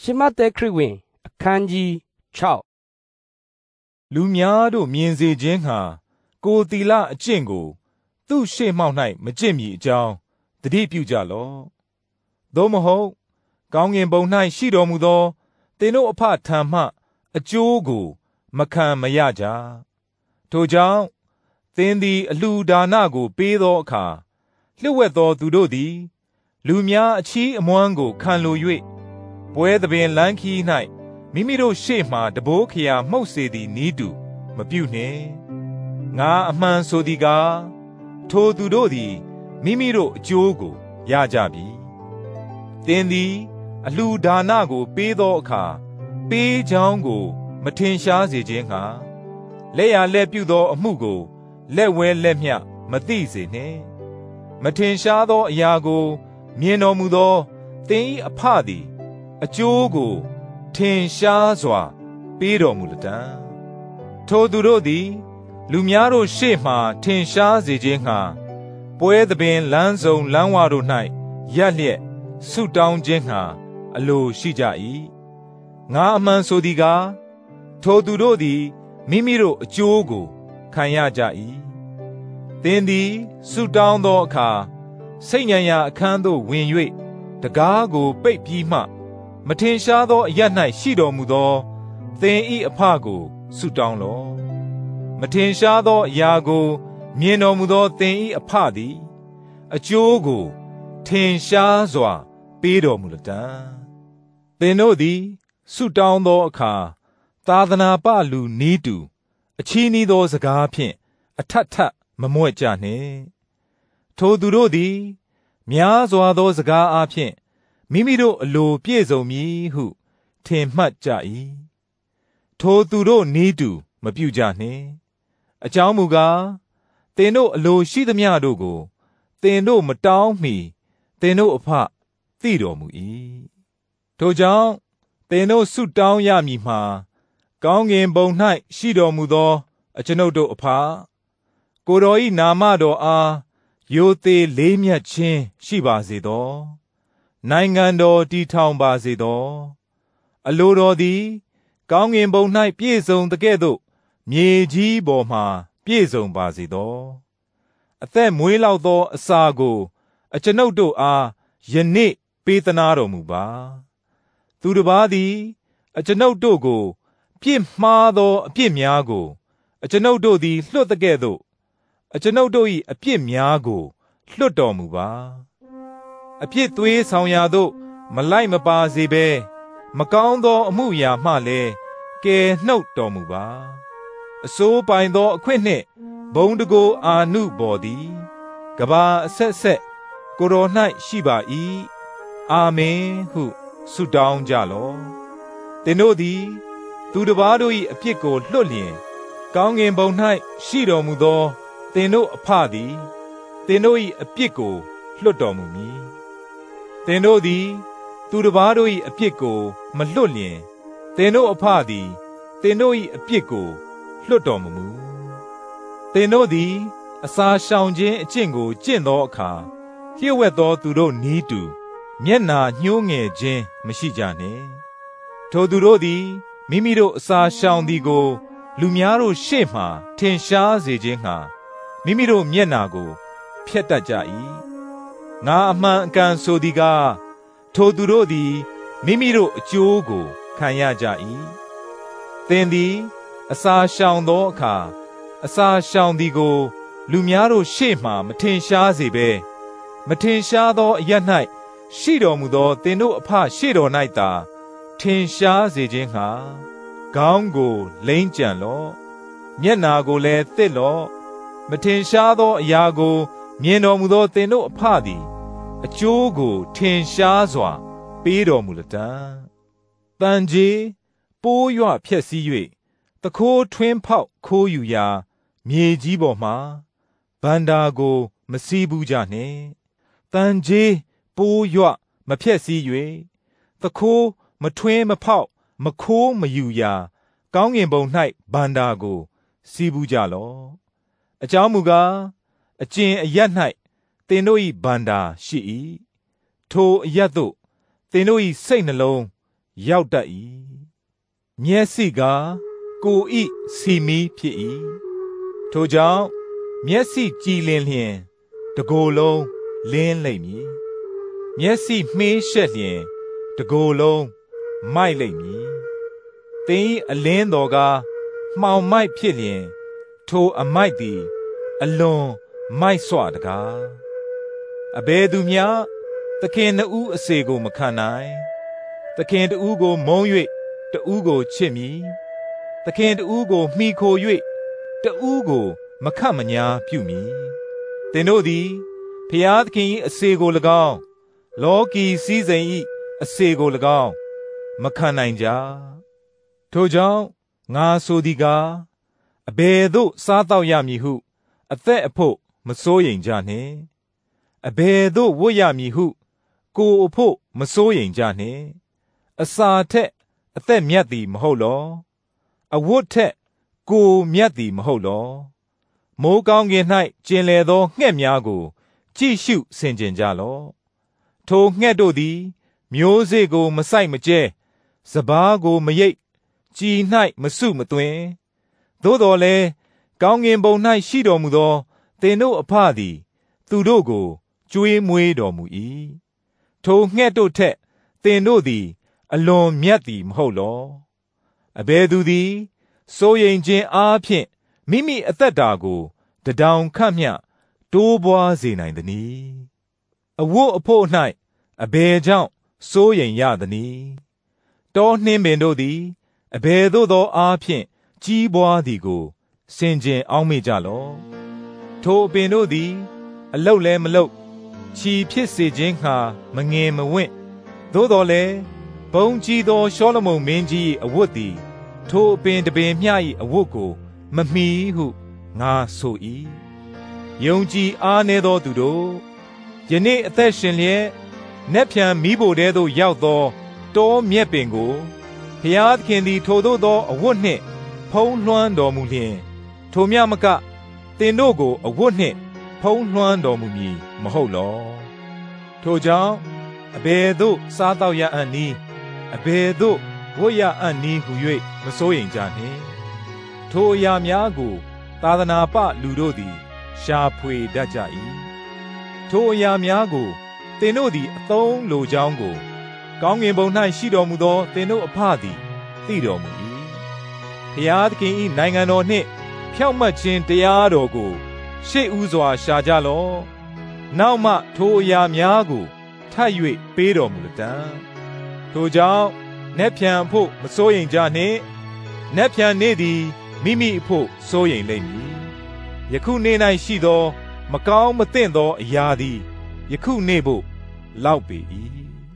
ရှမဿဲခရစ်ဝင်အခန်းကြီး6 လူများတို့မြင်စေခြင်းငှာကိုယ်သီလအကျင့်ကိုသူ့ရှေ့မှောက်၌မကျင့်မီအကြောင်းသတိပြုကြလော့သို့မဟုတ်ကောင်းကင်ဘုံ၌ရှိတော်မူသောသင်တို့အဖထံမှအကျိုးကိုမခံမရကြထိုကြောင့်သင်သည်အလှူဒါနကိုပေးသောအခါလျှို့ဝှက်သောသူတို့သည်လူများအချီးအမွမ်းကိုခံလို၍ပွဲသဘင်လမ်းခီး၌မိမိတို့ရှေ့မှတဘိုးခရာမှုတ်စေသည်နီးတူမပြုနှင့်ငါအမှန်ဆိုသည်ကားထိုသူတို့သည်မိမိတို့အကျိုးကိုရကြပြီသင်သည်အလှူဒါနကိုပေးသောအခါပေးကြောင်းကိုမထင်ရှားစေခြင်းငှာလက်ရလက်ပြုသောအမှုကိုလက်ဝဲလက်မျှမသိစေနှင့်မထင်ရှားသောအရာကိုမြင်တော်မူသောသင်၏အဖသည်အကျိုးကိုထင်ရှားစွာပေးတော်မူလတံ့ထိုသူတို့သည်လူများတို့ရှေ့မှထင်ရှားစေခြင်းငှာပွဲသဘင်လမ်းစုံလမ်းဝတို့၌ရပ်လျက်ဆုတောင်းခြင်းငှာအလိုရှိကြ၏ငါအမှန်ဆိုသည်ကားထိုသူတို့သည်မိမိတို့အကျိုးကိုခံရကြ၏သင်သည်ဆုတောင်းသောအခါစိတ်ဉာဏ်ရာအခန်းသို့ဝင်၍တကားကိုပိတ်ပြီးမှမထင်ရှားသောအရပ်၌ရှိတော်မူသောသင်၏အဖကိုဆုတောင်းလော့မထင်ရှားသောအရာကိုမြင်တော်မူသောသင်၏အဖသည်အကျိုးကိုထင်ရှားစွာပေးတော်မူလတံ့သင်တို့သည်ဆုတောင်းသောအခါသာသနာပလူနီးတူအချီးနှီးသောစကားဖြင့်အထပ်ထပ်မမွဲ့ကြနှင့်ထိုသူတို့သည်များစွာသောစကားအားဖြင့်မိမိတို့အလိုပြည့်စုံမည်ဟုထင်မှတ်ကြ၏ထိုသူတို့နီးတူမပြုကြနှင့်အကြောင်းမူကားသင်တို့အလိုရှိသမျှတို့ကိုသင်တို့မတောင်းမီသင်တို့အဖသိတော်မူ၏ထိုကြောင့်သင်တို့ဆုတောင်းရမည်မှာကောင်းကင်ဘုံ၌ရှိတော်မူသောအကျွန်ုပ်တို့အဖကိုယ်တော်၏နာမတော်အားရိုသေလေးမြတ်ခြင်းရှိပါစေသောနိုင်ငံတော်တည်ထောင်ပါစေသောအလိုတော်သည်ကောင်းကင်ဘုံ၌ပြည့်စုံသကဲ့သို့မြေကြီးပေါ်မှပြည့်စုံပါစေသောအသက်မွေးလောက်သောအစာကိုအကျွန်ုပ်တို့အားယနေ့ပေးသနာတော်မူပါသူတစ်ပါးသည်အကျွန်ုပ်တို့ကိုပြစ်မှားသောအပြစ်များကိုအကျွန်ုပ်တို့သည်လွှတ်သကဲ့သို့အကျွန်ုပ်တို့၏အပြစ်များကိုလွှတ်တော်မူပါအပြစ်သွေးဆောင်ရာသို့မလိုက်မပါစေဘဲမကောင်းသောအမှုရာမှလည်းကယ်နှုတ်တော်မူပါအစိုးပိုင်သောအခွင့်နှင့်ဘုံတကိုယ်အာနုဘော်သည်ကဘာအဆက်ဆက်ကိုယ်တော်၌ရှိပါ၏အာမင်ဟုဆုတောင်းကြလော့သင်တို့သည်သူတစ်ပါးတို့၏အပြစ်ကိုလွှတ်လျင်ကောင်းကင်ဘုံ၌ရှိတော်မူသောသင်တို့အဖသည်သင်တို့၏အပြစ်ကိုလွှတ်တော်မူမည်သင်တို့သည်သူတစ်ပါးတို့၏အပြစ်ကိုမလွှတ်လျင်သင်တို့အဖသည်သင်တို့၏အပြစ်ကိုလွှတ်တော်မမူသင်တို့သည်အစာရှောင်ခြင်းအကျင့်ကိုကျင့်သောအခါလျှို့ဝှက်သောသူတို့နီးတူမျက်နာညှိုးငယ်ခြင်းမရှိကြနှင့်ထိုသူတို့သည်မိမိတို့အစာရှောင်သည်ကိုလူများတို့ရှေ့မှထင်ရှားစေခြင်းငှာမိမိတို့မျက်နာကိုဖျက်တတ်ကြ၏ငါအမှန်အကန်ဆိုသည်ကားထိုသူတို့သည်မိမိတို့အကျိုးကိုခံရကြ၏သင်သည်အစာရှောင်သောအခါအစာရှောင်သည်ကိုလူများတို့ရှေ့မှမထင်ရှားစေဘဲမထင်ရှားသောအရပ်၌ရှိတော်မူသောသင်တို့အဖရှေ့တော်၌သာထင်ရှားစေခြင်းငှာခေါင်းကိုလိမ့်ကြံလော့မျက်နာကိုလည်းသစ်လော့မထင်ရှားသောအရာကိုမြင်တော်မူသောသင်တို့အဖသည်အကျိုးကိုထင်ရှားစွာပေးတော်မူလတံ့တန်ကြီးပိုးရွဖျက်ဆီး၍တခိုးထွင်းဖောက်ခိုးယူရာမြေကြီးပေါ်မှာဗန္တာကိုမစည်းဘူးကြနှင့်တန်ကြီးပိုးရွမဖျက်ဆီး၍တခိုးမထွင်းမဖောက်မခိုးမယူရာကောင်းကင်ဘုံ၌ဗန္တာကိုစီးဘူးကြလော့အကြောင်းမူကားအကျင့်အရပ်၌သင်တို့၏ဗန္တာရှိ၏ထိုအရပ်သို့သင်တို့၏စိတ်နှလုံးရောက်တတ်၏မျက်စိကကိုဤစီမီဖြစ်၏ထိုကြောင့်မျက်စိကြည်လင်လျင်တကိုယ်လုံးလင်းလိမ့်မည်မျက်စိမှေးရှက်လျင်တကိုယ်လုံးမိုက်လိမ့်မည်သင်၏အလင်းတော်ကမှောင်မိုက်ဖြစ်လျင်ထိုအမိုက်သည်အလွန်မိုက်စွာတကားအဘယ်သူမျှသခင်နှစ်ဦးအစေကိုမခံနိုင်သခင်တဦးကိုမုန်း၍တဦးကိုချစ်မည်သခင်တဦးကိုမှီခို၍တဦးကိုမခတ်မညာပြုမည်သင်တို့သည်ဖျားသခင်၏အစေကို၎င်းလောကီစည်းစိမ်၏အစေကို၎င်းမခံနိုင်ကြထိုကြောင့်ငါဆိုသည်ကားအဘယ်သို့စားသောက်ရမည်ဟုအသက်အဖို့မစိုးရိမ်ကြနှင့်အဘယ်သို့ဝတ်ရမည်ဟုကိုယ်အဖို့မစိုးရိမ်ကြနှင့်အစာထက်အသက်မြတ်သည်မဟုတ်လောအဝတ်ထက်ကိုယ်မြတ်သည်မဟုတ်လောမိုးကောင်းကင်၌ကျင်လည်သောငှက်များကိုကြည့်ရှုဆင်ခြင်ကြလော့ထိုငှက်တို့သည်မျိုးစေ့ကိုမစိုက်မကျဲစပါးကိုမရိတ်ကြည်၌မစုမသွင်းသို့တော်လည်းကောင်းကင်ဘုံ၌ရှိတော်မူသောသင်တို့အဖသည်သူတို့ကိုကျွေးမွေးတော်မူ၏ထိုငှက်တို့ထက်သင်တို့သည်အလွန်မြတ်သည်မဟုတ်လောအဘယ်သူသည်စိုးရိမ်ခြင်းအားဖြင့်မိမိအသက်တာကိုတထောင်ခန့်မျှတိုးပွားစေနိုင်သနည်းအဝတ်အဖို့၌အဘယ်ကြောင့်စိုးရိမ်ရသနည်းတောနှင်းပင်တို့သည်အဘယ်သို့သောအားဖြင့်ကြီးပွားသည်ကိုဆင်ခြင်အောက်မေ့ကြလော့ထိုအပင်တို့သည်အလုတ်လည်းမလုတ်ချီဖြစ်စေခြင်းငှာမငင်မဝင့်သို့တော်လည်းဘုံကြီးသောရှောလမုန်မင်းကြီး၏အဝတ်သည်ထိုအပင်တပင်မျှ၏အဝတ်ကိုမမီဟုငါဆို၏ယုံကြည်အားနည်းသောသူတို့ယနေ့အသက်ရှင်လျက်နက်ဖြန်မိဖို့တဲသို့ရောက်သောတောမြက်ပင်ကိုဖျားသခင်သည်ထိုသို့သောအဝတ်နှင့်ဖုံးလွှမ်းတော်မူလျင်ထိုမြမကသင်တို့ကိုအဝတ်နှင့်ဖုံးလွှမ်းတော်မူမည်မဟုတ်လောထိုကြောင့်အဘယ်သို့စားသောက်ရအံ့နည်းအဘယ်သို့ဝတ်ရအံ့နည်းဟု၍မစိုးရိမ်ကြနှင့်ထိုအရာများကိုသာသနာပလူတို့သည်ရှာဖွေတတ်ကြ၏ထိုအရာများကိုသင်တို့သည်အသုံးလိုကြောင်းကိုကောင်းကင်ဘုံ၌ရှိတော်မူသောသင်တို့အဖသည်သိတော်မူ၏ဖျားသခင်၏နိုင်ငံတော်နှင့်ဖြောင့်မတ်ခြင်းတရားတော်ကိုရှေ့ဦးစွာရှာကြလော့နောက်မှထိုအရာများကိုထပ်၍ပေးတော်မူလတံ့ထိုကြောင့်နက်ဖြန်အဖို့မစိုးရိမ်ကြနှင့်နက်ဖြန်နေ့သည်မိမိအဖို့စိုးရိမ်လိမ့်မည်ယခုနေ့၌ရှိသောမကောင်းမသင့်သောအရာသည်ယခုနေ့ဖို့လောက်ပေ၏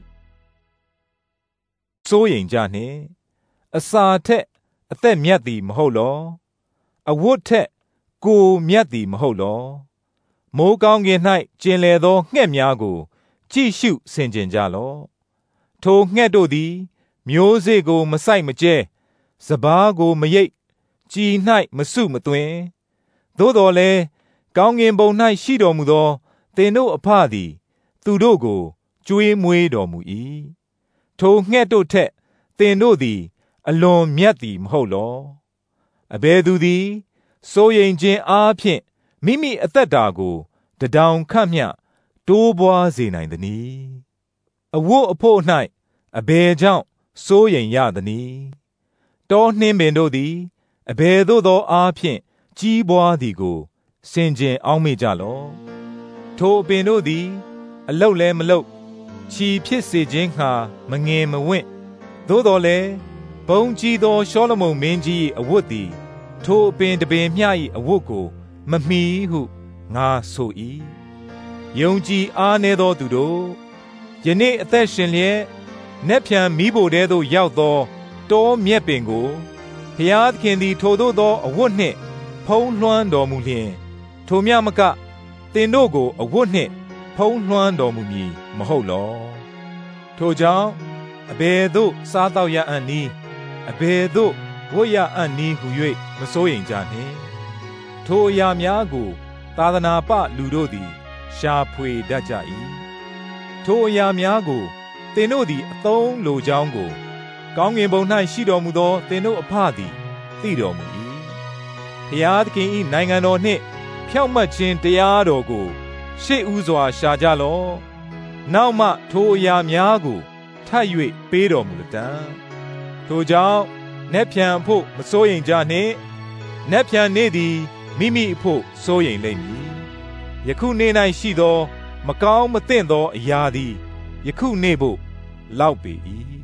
စိုးရိမ်ကြနှင့်အစာထက်အသက်မြတ်သည်မဟုတ်လောအဝတ်ထက်ကိုယ်မြတ်သည်မဟုတ်လောမိုးကောင်းကင်၌ကျင်လည်သောငှက်များကိုကြည့်ရှုဆင်ခြင်ကြလော့ထိုငှက်တို့သည်မျိုးစေ့ကိုမစိုက်မကျဲစပါးကိုမရိတ်ကြည်၌မစုမသွင်းသို့တော်လည်းကောင်းကင်ဘုံ၌ရှိတော်မူသောသင်တို့အဖသည်သူတို့ကိုကျွေးမွေးတော်မူ၏ထိုငှက်တို့ထက်သင်တို့သည်အလွန်မြတ်သည်မဟုတ်လောအဘယ်သူသည်စိုးရိမ်ခြင်းအားဖြင့်မိမိအသက်တာကိုတထောင်ခန့်မျှတိုးပွားစေနိုင်သနည်းအဝတ်အဖို့၌အဘယ်ကြောင့်စိုးရိမ်ရသနည်းတောနှင်းပင်တို့သည်အဘယ်သို့သောအားဖြင့်ကြီးပွားသည်ကိုဆင်ခြင်အောက်မေ့ကြလော့ထိုအပင်တို့သည်အလုတ်လည်းမလုတ်ချီဖြစ်စေခြင်းငှာမငင်မဝင့်သို့တော်လည်းဘုံကြီးသောရှောလမုန်မင်းကြီး၏အဝတ်သည်ထိုအပင်တပင်မျှ၏အဝတ်ကိုမမီဟုငါဆို၏ယုံကြည်အားနည်းသောသူတို့ယနေ့အသက်ရှင်လျက်နက်ဖြန်မိဖို့တဲသို့ရောက်သောတောမြက်ပင်ကိုဖျားသခင်သည်ထိုသို့သောအဝတ်နှင့်ဖုံးလွှမ်းတော်မူလျင်ထိုမြမကသင်တို့ကိုအဝတ်နှင့်ဖုံးလွှမ်းတော်မူမည်မဟုတ်လောထိုကြောင့်အဘယ်သို့စားသောက်ရအံ့နည်းအဘယ်သို့ဝတ်ရအံ့နည်းဟု၍မစိုးရိမ်ကြနှင့်ထိုအရာများကိုသာသနာပလူတို့သည်ရှာဖွေတတ်ကြ၏ထိုအရာများကိုသင်တို့သည်အသုံးလိုကြောင်းကိုကောင်းငင်ဘုံ၌ရှိတော်မူသောသင်တို့အဖသည်သိတော်မူ၏ဖျားသခင်၏နိုင်ငံတော်နှင့်ဖြောင့်မတ်ခြင်းတရားတော်ကိုရှေ့ဦးစွာရှာကြလော့နောက်မှထိုအရာများကိုထပ်၍ပေးတော်မူလတံ့ထိုကြောင့်နက်ဖြန်အဖို့မစိုးရိမ်ကြနှင့်နက်ဖြန်နေ့သည်မိမိအဖို့စိုးရိမ်လိမ့်မည်ယခုနေ့၌ရှိသောမကောင်းမသင့်သောအရာသည်ယခုနေ့ဖို့လောက်ပေ၏